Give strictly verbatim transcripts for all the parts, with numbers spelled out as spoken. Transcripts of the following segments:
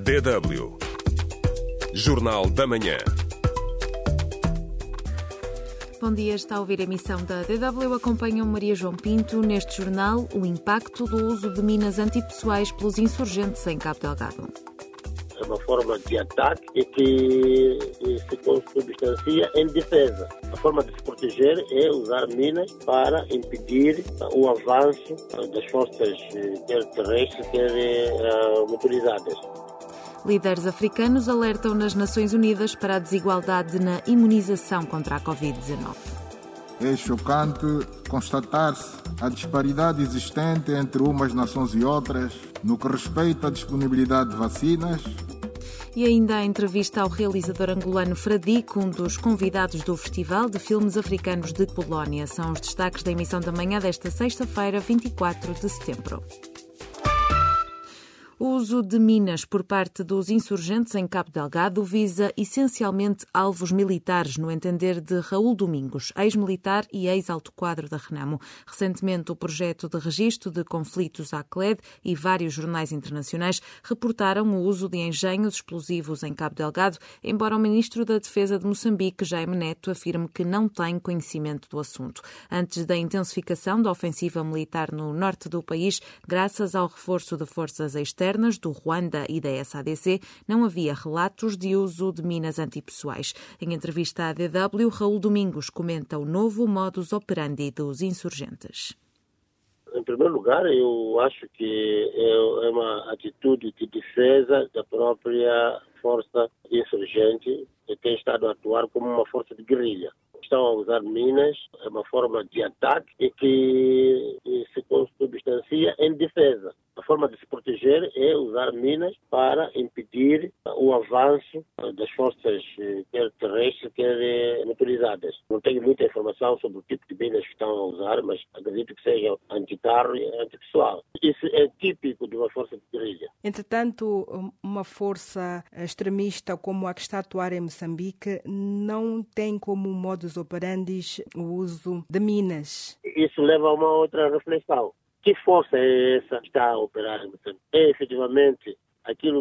D W. Jornal da Manhã. Bom dia, está a ouvir a emissão da D W. Acompanham Maria João Pinto neste jornal o impacto do uso de minas antipessoais pelos insurgentes em Cabo Delgado. É uma forma de ataque e que se consubstancia em defesa. A forma de se proteger é usar minas para impedir o avanço das forças terrestres quer motorizadas. Líderes africanos alertam nas Nações Unidas para a desigualdade na imunização contra a covid dezenove. É chocante constatar-se a disparidade existente entre umas nações e outras no que respeita à disponibilidade de vacinas. E ainda a entrevista ao realizador angolano Fradique, um dos convidados do Festival de Filmes Africanos de Polónia. São os destaques da emissão da manhã desta sexta-feira, vinte e quatro de setembro. O uso de minas por parte dos insurgentes em Cabo Delgado visa essencialmente alvos militares, no entender de Raul Domingos, ex-militar e ex-alto quadro da Renamo. Recentemente, o projeto de registro de conflitos A C L E D e vários jornais internacionais reportaram o uso de engenhos explosivos em Cabo Delgado, embora o ministro da Defesa de Moçambique, Jaime Neto, afirme que não tem conhecimento do assunto. Antes da intensificação da ofensiva militar no norte do país, graças ao reforço de forças externas, do Ruanda e da S A D C, não havia relatos de uso de minas antipessoais. Em entrevista à D W, Raul Domingos comenta o novo modus operandi dos insurgentes. Em primeiro lugar, eu acho que é uma atitude de defesa da própria força insurgente que tem estado a atuar como uma força de guerrilha. Estão a usar minas, é uma forma de ataque e que se consubstancia em defesa. A forma de se proteger é usar minas para impedir o avanço das forças quer terrestres, quer motorizadas. Não tenho muita informação sobre o tipo de minas que estão a usar, mas acredito que sejam anticarro e antipessoal. Isso é típico de uma força de guerrilha. Entretanto, uma força extremista como a que está a atuar em Moçambique não tem como modus operandi o uso de minas. Isso leva a uma outra reflexão. Que força é essa que está a operar em Moçambique? É efetivamente aquilo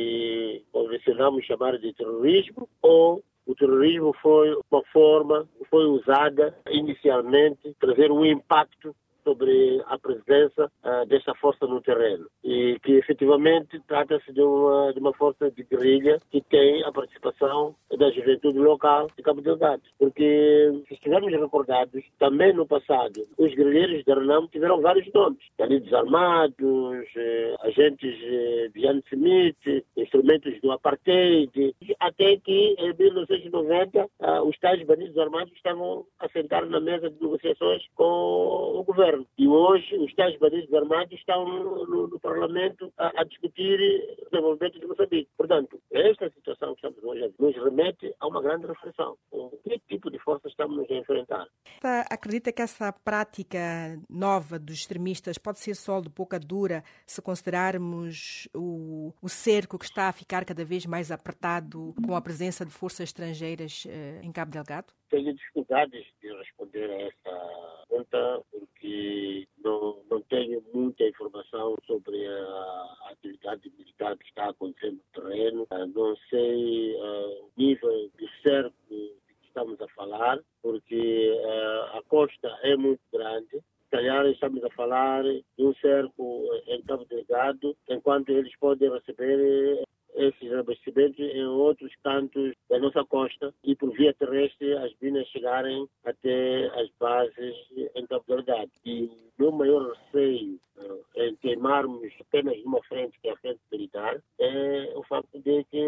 que convencionamos chamar de terrorismo, ou o terrorismo foi uma forma que foi usada inicialmente para ver o impacto sobre a presença uh, desta força no terreno e que efetivamente trata-se de uma, de uma força de guerrilha que tem a participação da juventude local de Cabo Delgado. Porque, se estivermos recordados, também no passado, os guerrilheiros da Renamo tiveram vários nomes. Bandidos armados, eh, agentes eh, de antissemite, instrumentos do apartheid, até que em mil novecentos e noventa uh, os tais bandidos armados estavam a sentar na mesa de negociações com o governo. E hoje os tais bandidos armados estão no, no, no Parlamento a, a discutir o desenvolvimento de Moçambique. Portanto, esta situação que estamos hoje nos remete a uma grande reflexão. Que tipo de força estamos a enfrentar? Acredita que essa prática nova dos extremistas pode ser só de boca dura se considerarmos o, o cerco que está a ficar cada vez mais apertado com a presença de forças estrangeiras eh, em Cabo Delgado? Tenho dificuldades de responder a essa pergunta porque não, não tenho muita informação sobre a atividade militar que está acontecendo no terreno. Não sei uh, o nível de cerco de que estamos a falar, porque uh, a costa é muito grande. Se calhar estamos a falar de um cerco em Cabo Delgado, enquanto eles podem receber esses abastecimentos em outros cantos da nossa costa e por via terrestre as minas chegarem até as bases em Cabo Delgado. E o meu maior receio uh, em queimarmos apenas numa frente, que é a frente militar, é o facto de que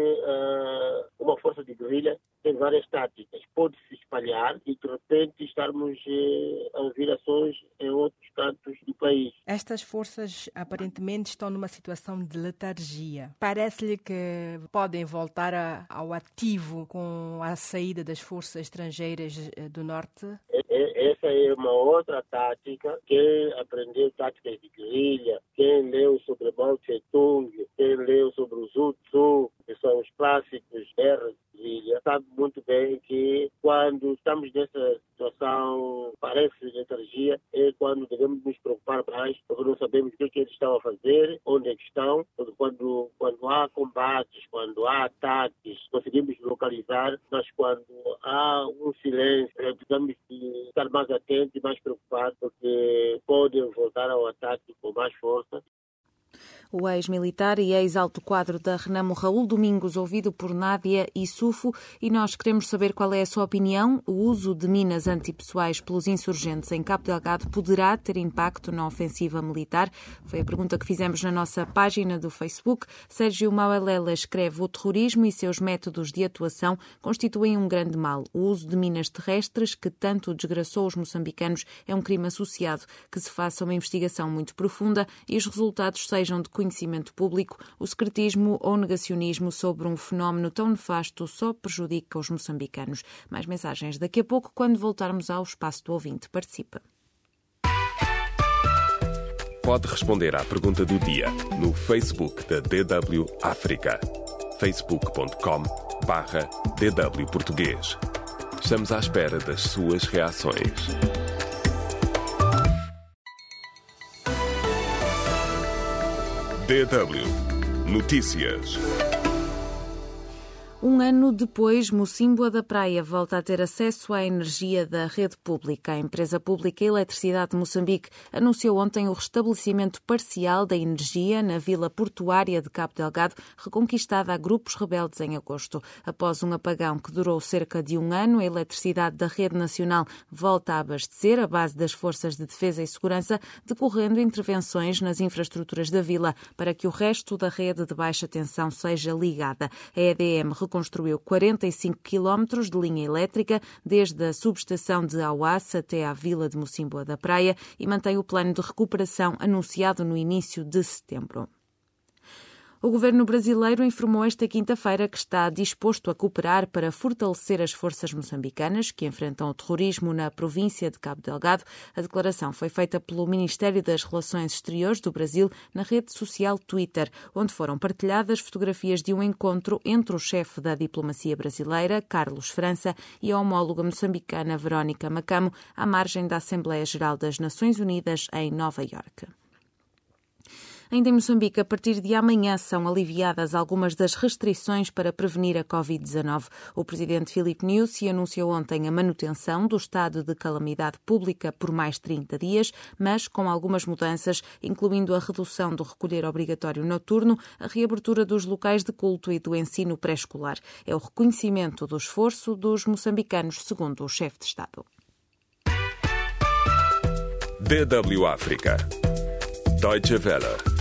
uh, uma força de guerrilha tem várias táticas. Pode se espalhar e de repente estarmos uh, a ouvir ações em outros cantos do país. Estas forças aparentemente estão numa situação de letargia. Parece-lhe que podem voltar a, ao ativo com a saída das forças estrangeiras do norte? Essa é uma outra tática. Quem aprendeu táticas de guerrilha, quem leu sobre Mao Tse-tung, quem leu sobre o Zhu Tzu, que são os clássicos guerras de guerrilha, sabe muito bem que quando estamos nessa situação aparece letargia é quando devemos nos preocupar mais, porque não sabemos o que, é que eles estão a fazer, onde é que estão, porque quando, quando há combates, quando há ataques, conseguimos localizar, mas quando há um silêncio, precisamos de estar mais atentos e mais preocupados, porque podem voltar ao ataque com mais força. O ex-militar e ex-alto quadro da Renamo, Raul Domingos, ouvido por Nádia Issoufo, e nós queremos saber qual é a sua opinião. O uso de minas antipessoais pelos insurgentes em Cabo Delgado poderá ter impacto na ofensiva militar? Foi a pergunta que fizemos na nossa página do Facebook. Sérgio Mauelela escreve: o terrorismo e seus métodos de atuação constituem um grande mal. O uso de minas terrestres, que tanto desgraçou os moçambicanos, é um crime associado. Que se faça uma investigação muito profunda e os resultados sejam de conhecimento público. O secretismo ou negacionismo sobre um fenómeno tão nefasto só prejudica os moçambicanos. Mais mensagens daqui a pouco, quando voltarmos ao Espaço do Ouvinte. Participa. Pode responder à pergunta do dia no Facebook da D W África. facebook ponto com barra D W Português. Estamos à espera das suas reações. D W Notícias. Um ano depois, Mocímboa da Praia volta a ter acesso à energia da rede pública. A empresa pública Eletricidade de Moçambique anunciou ontem o restabelecimento parcial da energia na vila portuária de Cabo Delgado, reconquistada a grupos rebeldes em agosto. Após um apagão que durou cerca de um ano, a eletricidade da rede nacional volta a abastecer a base das forças de defesa e segurança, decorrendo intervenções nas infraestruturas da vila para que o resto da rede de baixa tensão seja ligada. A E D M reconstruiu quarenta e cinco quilómetros de linha elétrica, desde a subestação de Auaça até à vila de Mocímboa da Praia, e mantém o plano de recuperação anunciado no início de setembro. O governo brasileiro informou esta quinta-feira que está disposto a cooperar para fortalecer as forças moçambicanas que enfrentam o terrorismo na província de Cabo Delgado. A declaração foi feita pelo Ministério das Relações Exteriores do Brasil na rede social Twitter, onde foram partilhadas fotografias de um encontro entre o chefe da diplomacia brasileira, Carlos França, e a homóloga moçambicana Verónica Macamo, à margem da Assembleia Geral das Nações Unidas em Nova Iorque. Ainda em Moçambique, a partir de amanhã são aliviadas algumas das restrições para prevenir a covid dezanove. O presidente Filipe Nyusi anunciou ontem a manutenção do estado de calamidade pública por mais trinta dias, mas com algumas mudanças, incluindo a redução do recolher obrigatório noturno, a reabertura dos locais de culto e do ensino pré-escolar. É o reconhecimento do esforço dos moçambicanos, segundo o chefe de Estado. D W África. Deutsche Welle.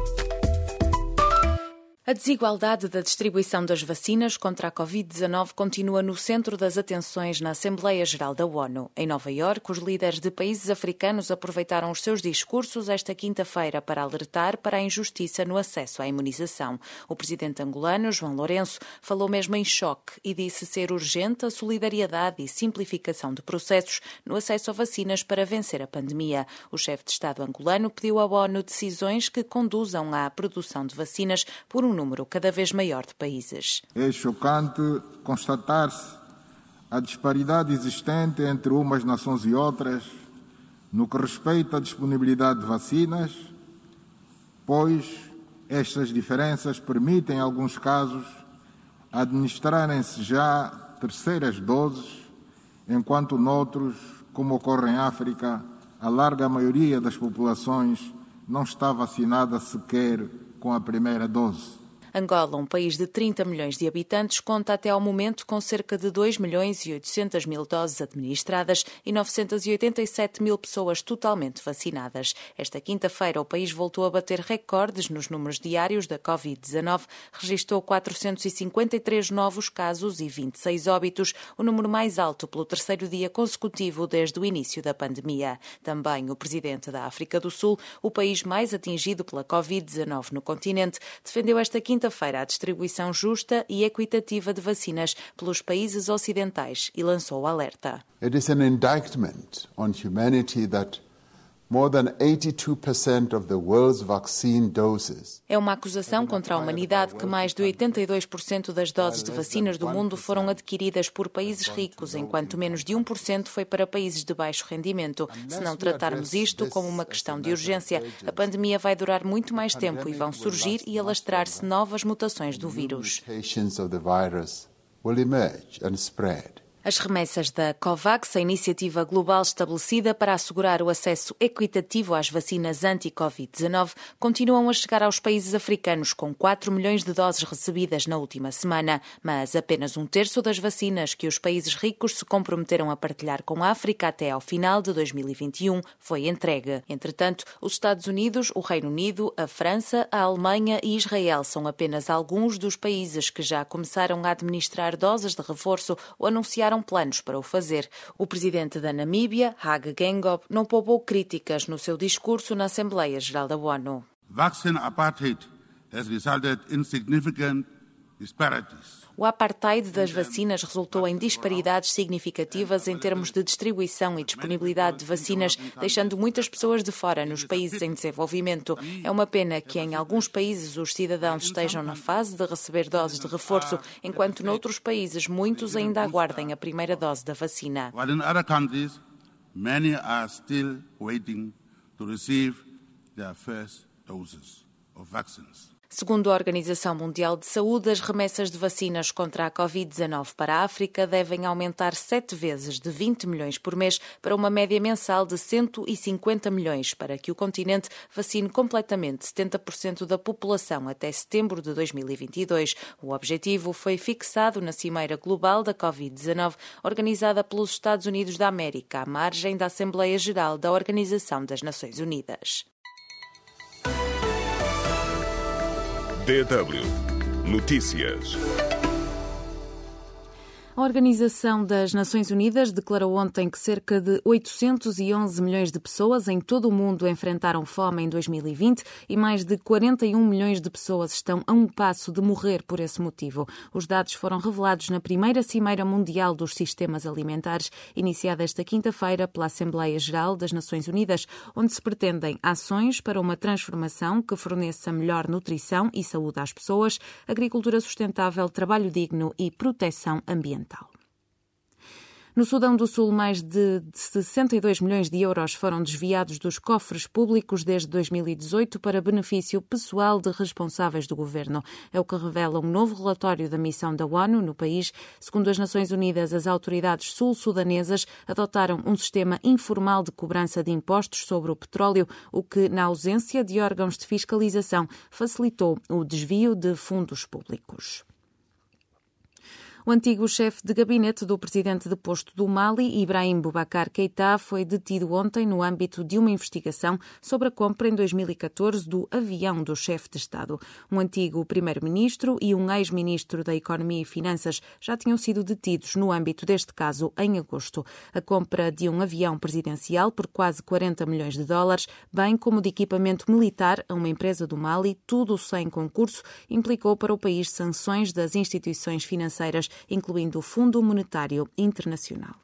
A desigualdade da distribuição das vacinas contra a covid dezanove continua no centro das atenções na Assembleia Geral da ONU. Em Nova Iorque, os líderes de países africanos aproveitaram os seus discursos esta quinta-feira para alertar para a injustiça no acesso à imunização. O presidente angolano, João Lourenço, falou mesmo em choque e disse ser urgente a solidariedade e simplificação de processos no acesso a vacinas para vencer a pandemia. O chefe de Estado angolano pediu à ONU decisões que conduzam à produção de vacinas por um número cada vez maior de países. É chocante constatar-se a disparidade existente entre umas nações e outras no que respeita à disponibilidade de vacinas, pois estas diferenças permitem, em alguns casos, administrarem-se já terceiras doses, enquanto noutros, como ocorre em África, a larga maioria das populações não está vacinada sequer com a primeira dose. Angola, um país de trinta milhões de habitantes, conta até ao momento com cerca de dois milhões e oitocentas mil doses administradas e novecentas e oitenta e sete mil pessoas totalmente vacinadas. Esta quinta-feira, o país voltou a bater recordes nos números diários da covid dezanove, registrou quatrocentos e cinquenta e três novos casos e vinte e seis óbitos, o número mais alto pelo terceiro dia consecutivo desde o início da pandemia. Também o presidente da África do Sul, o país mais atingido pela covid dezanove no continente, defendeu esta quinta quinta-feira a distribuição justa e equitativa de vacinas pelos países ocidentais e lançou o alerta. It is an indictment on humanity that More than eighty-two percent of the world's vaccine doses. É uma acusação contra a humanidade que mais de oitenta e dois por cento das doses de vacinas do mundo foram adquiridas por países ricos, enquanto menos de um por cento foi para países de baixo rendimento. Se não tratarmos isto como uma questão de urgência, a pandemia vai durar muito mais tempo e vão surgir e alastrar-se novas mutações do vírus. As remessas da COVAX, a iniciativa global estabelecida para assegurar o acesso equitativo às vacinas anti-covid dezanove, continuam a chegar aos países africanos, com quatro milhões de doses recebidas na última semana, mas apenas um terço das vacinas que os países ricos se comprometeram a partilhar com a África até ao final de dois mil e vinte e um foi entregue. Entretanto, os Estados Unidos, o Reino Unido, a França, a Alemanha e Israel são apenas alguns dos países que já começaram a administrar doses de reforço ou anunciaram planos para o fazer. O presidente da Namíbia, Hage Geingob, não poupou críticas no seu discurso na Assembleia Geral da ONU. Vaccine apartheid has resulted in significant disparities. O apartheid das vacinas resultou em disparidades significativas em termos de distribuição e disponibilidade de vacinas, deixando muitas pessoas de fora nos países em desenvolvimento. É uma pena que em alguns países os cidadãos estejam na fase de receber doses de reforço, enquanto noutros países muitos ainda aguardem a primeira dose da vacina. While in other countries, many are still waiting to receive their first doses of vaccines. Segundo a Organização Mundial de Saúde, as remessas de vacinas contra a covid dezanove para a África devem aumentar sete vezes, de vinte milhões por mês, para uma média mensal de cento e cinquenta milhões, para que o continente vacine completamente setenta por cento da população até setembro de dois mil e vinte e dois. O objetivo foi fixado na Cimeira Global da covid dezanove, organizada pelos Estados Unidos da América, à margem da Assembleia Geral da Organização das Nações Unidas. D W Notícias. A Organização das Nações Unidas declarou ontem que cerca de oitocentos e onze milhões de pessoas em todo o mundo enfrentaram fome em dois mil e vinte e mais de quarenta e um milhões de pessoas estão a um passo de morrer por esse motivo. Os dados foram revelados na primeira Cimeira Mundial dos Sistemas Alimentares, iniciada esta quinta-feira pela Assembleia Geral das Nações Unidas, onde se pretendem ações para uma transformação que forneça melhor nutrição e saúde às pessoas, agricultura sustentável, trabalho digno e proteção ambiental. No Sudão do Sul, mais de sessenta e dois milhões de euros foram desviados dos cofres públicos desde dois mil e dezoito para benefício pessoal de responsáveis do governo. É o que revela um novo relatório da missão da ONU no país. Segundo as Nações Unidas, as autoridades sul-sudanesas adotaram um sistema informal de cobrança de impostos sobre o petróleo, o que, na ausência de órgãos de fiscalização, facilitou o desvio de fundos públicos. O antigo chefe de gabinete do presidente deposto do Mali, Ibrahim Boubacar Keïta, foi detido ontem no âmbito de uma investigação sobre a compra em dois mil e catorze do avião do chefe de Estado. Um antigo primeiro-ministro e um ex-ministro da Economia e Finanças já tinham sido detidos no âmbito deste caso em agosto. A compra de um avião presidencial por quase quarenta milhões de dólares, bem como de equipamento militar a uma empresa do Mali, tudo sem concurso, implicou para o país sanções das instituições financeiras, incluindo o Fundo Monetário Internacional.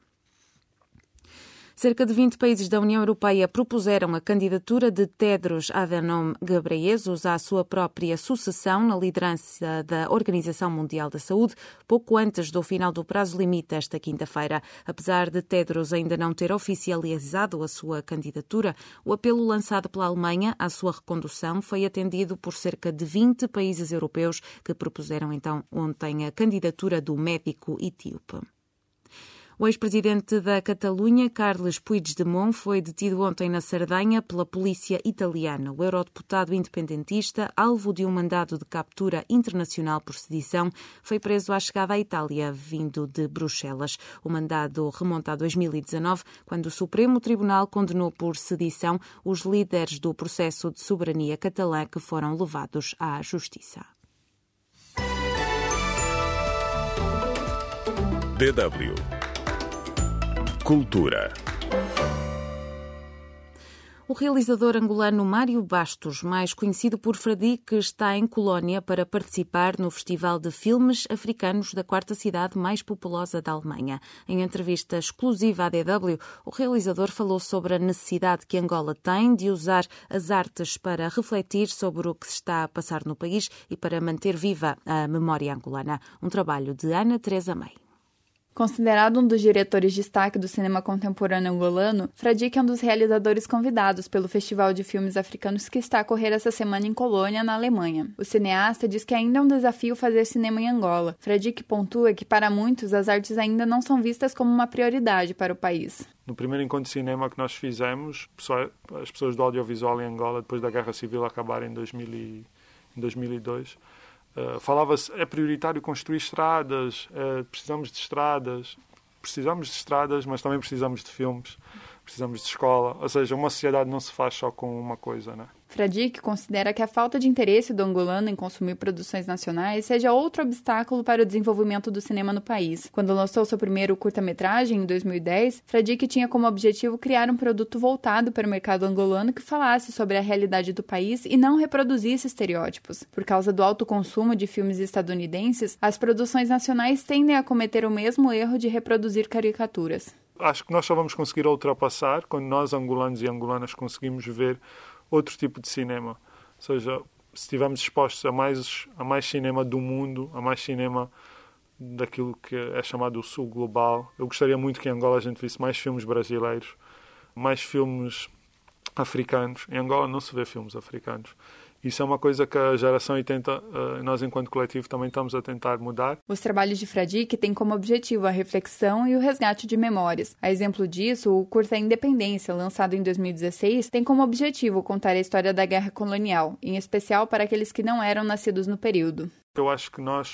Cerca de vinte países da União Europeia propuseram a candidatura de Tedros Adhanom Ghebreyesus à sua própria sucessão na liderança da Organização Mundial da Saúde, pouco antes do final do prazo limite esta quinta-feira. Apesar de Tedros ainda não ter oficializado a sua candidatura, o apelo lançado pela Alemanha à sua recondução foi atendido por cerca de vinte países europeus que propuseram então ontem a candidatura do médico etíope. O ex-presidente da Catalunha, Carles Puigdemont, foi detido ontem na Sardenha pela polícia italiana. O eurodeputado independentista, alvo de um mandado de captura internacional por sedição, foi preso à chegada à Itália, vindo de Bruxelas. O mandado remonta a dois mil e dezanove, quando o Supremo Tribunal condenou por sedição os líderes do processo de soberania catalã que foram levados à justiça. D W Cultura. O realizador angolano Mário Bastos, mais conhecido por Fradique, está em Colónia para participar no Festival de Filmes Africanos da quarta cidade mais populosa da Alemanha. Em entrevista exclusiva à D W, o realizador falou sobre a necessidade que Angola tem de usar as artes para refletir sobre o que se está a passar no país e para manter viva a memória angolana. Um trabalho de Ana Teresa May. Considerado um dos diretores de destaque do cinema contemporâneo angolano, Fradique é um dos realizadores convidados pelo Festival de Filmes Africanos que está a ocorrer essa semana em Colônia, na Alemanha. O cineasta diz que ainda é um desafio fazer cinema em Angola. Fradique pontua que, para muitos, as artes ainda não são vistas como uma prioridade para o país. No primeiro encontro de cinema que nós fizemos, as pessoas do audiovisual em Angola, depois da Guerra Civil acabar em dois mil e dois, Uh, falava-se, é prioritário construir estradas, uh, precisamos de estradas, precisamos de estradas, mas também precisamos de filmes, precisamos de escola. Ou seja, uma sociedade não se faz só com uma coisa, né? Fradique considera que a falta de interesse do angolano em consumir produções nacionais seja outro obstáculo para o desenvolvimento do cinema no país. Quando lançou seu primeiro curta-metragem, em dois mil e dez, Fradique tinha como objetivo criar um produto voltado para o mercado angolano que falasse sobre a realidade do país e não reproduzisse estereótipos. Por causa do alto consumo de filmes estadunidenses, as produções nacionais tendem a cometer o mesmo erro de reproduzir caricaturas. Acho que nós só vamos conseguir ultrapassar quando nós, angolanos e angolanas, conseguimos ver outro tipo de cinema. Ou seja, se estivermos expostos a mais, a mais cinema do mundo, a mais cinema daquilo que é chamado o sul global. Eu gostaria muito que em Angola a gente visse mais filmes brasileiros, mais filmes africanos. Em Angola não se vê filmes africanos. Isso é uma coisa que a geração oitenta, nós enquanto coletivo, também estamos a tentar mudar. Os trabalhos de Fradique têm como objetivo a reflexão e o resgate de memórias. A exemplo disso, o curta Independência, lançado em dois mil e dezesseis, tem como objetivo contar a história da guerra colonial, em especial para aqueles que não eram nascidos no período. Eu acho que nós,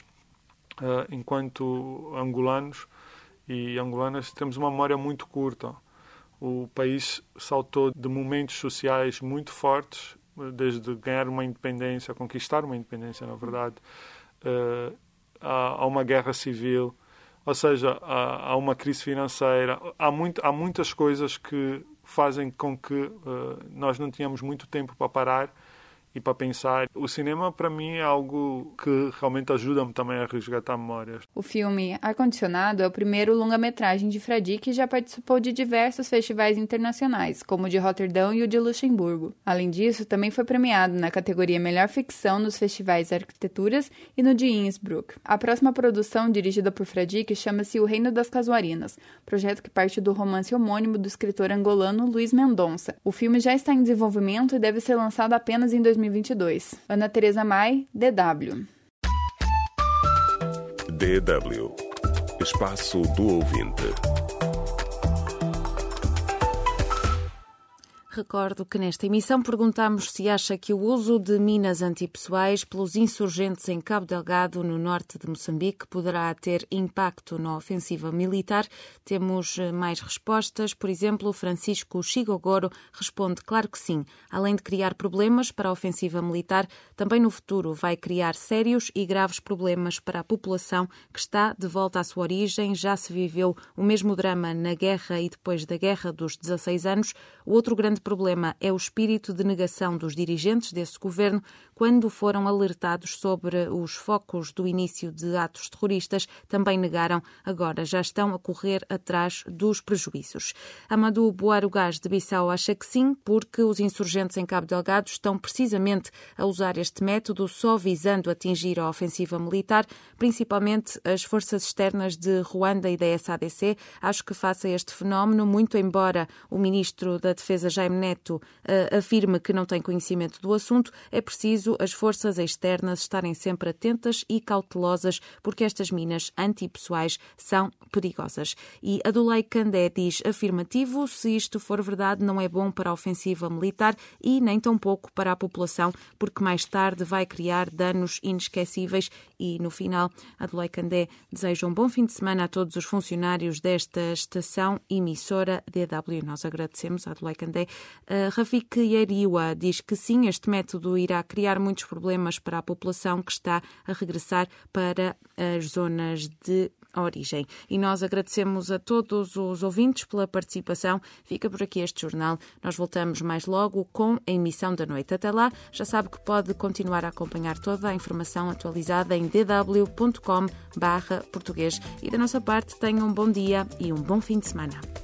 enquanto angolanos e angolanas, temos uma memória muito curta. O país saltou de momentos sociais muito fortes, desde ganhar uma independência, conquistar uma independência, na verdade, uh, há, há uma guerra civil, ou seja, há, há uma crise financeira, há, muito, há muitas coisas que fazem com que uh, nós não tenhamos muito tempo para parar e para pensar. O cinema, para mim, é algo que realmente ajuda-me também a resgatar memórias. O filme Ar-Condicionado é o primeiro longa-metragem de Fradique e já participou de diversos festivais internacionais, como o de Roterdão e o de Luxemburgo. Além disso, também foi premiado na categoria Melhor Ficção nos festivais de Arquiteturas e no de Innsbruck. A próxima produção, dirigida por Fradique, chama-se O Reino das Casuarinas, projeto que parte do romance homônimo do escritor angolano Luiz Mendonça. O filme já está em desenvolvimento e deve ser lançado apenas em dois mil e vinte e dois. Ana Teresa May, D W. D W. Espaço do Ouvinte. Recordo que nesta emissão perguntámos se acha que o uso de minas antipessoais pelos insurgentes em Cabo Delgado, no norte de Moçambique, poderá ter impacto na ofensiva militar. Temos mais respostas. Por exemplo, Francisco Chigogoro responde claro que sim. Além de criar problemas para a ofensiva militar, também no futuro vai criar sérios e graves problemas para a população que está de volta à sua origem. Já se viveu o mesmo drama na guerra e depois da guerra dos dezasseis anos. O outro grande problema é o espírito de negação dos dirigentes desse governo quando foram alertados sobre os focos do início de atos terroristas. Também negaram, agora já estão a correr atrás dos prejuízos. Amadou Boarugás de Bissau acha que sim, porque os insurgentes em Cabo Delgado estão precisamente a usar este método só visando atingir a ofensiva militar, principalmente as forças externas de Ruanda e da S A D C. Acho que face a este fenómeno, muito embora o ministro da Defesa Jaime Neto uh, afirme que não tem conhecimento do assunto, é preciso as forças externas estarem sempre atentas e cautelosas, porque estas minas antipessoais são perigosas. E Adulei Candé diz afirmativo: se isto for verdade, não é bom para a ofensiva militar e nem tão pouco para a população, porque mais tarde vai criar danos inesquecíveis. E no final, Adulei Candé deseja um bom fim de semana a todos os funcionários desta estação emissora D W. Nós agradecemos a Adulei Candé. Uh, Rafik Yeriwa diz que sim, este método irá criar muitos problemas para a população que está a regressar para as zonas de a origem. E nós agradecemos a todos os ouvintes pela participação. Fica por aqui este jornal. Nós voltamos mais logo com a emissão da noite. Até lá, já sabe que pode continuar a acompanhar toda a informação atualizada em d w ponto com barra português. E da nossa parte, tenham um bom dia e um bom fim de semana.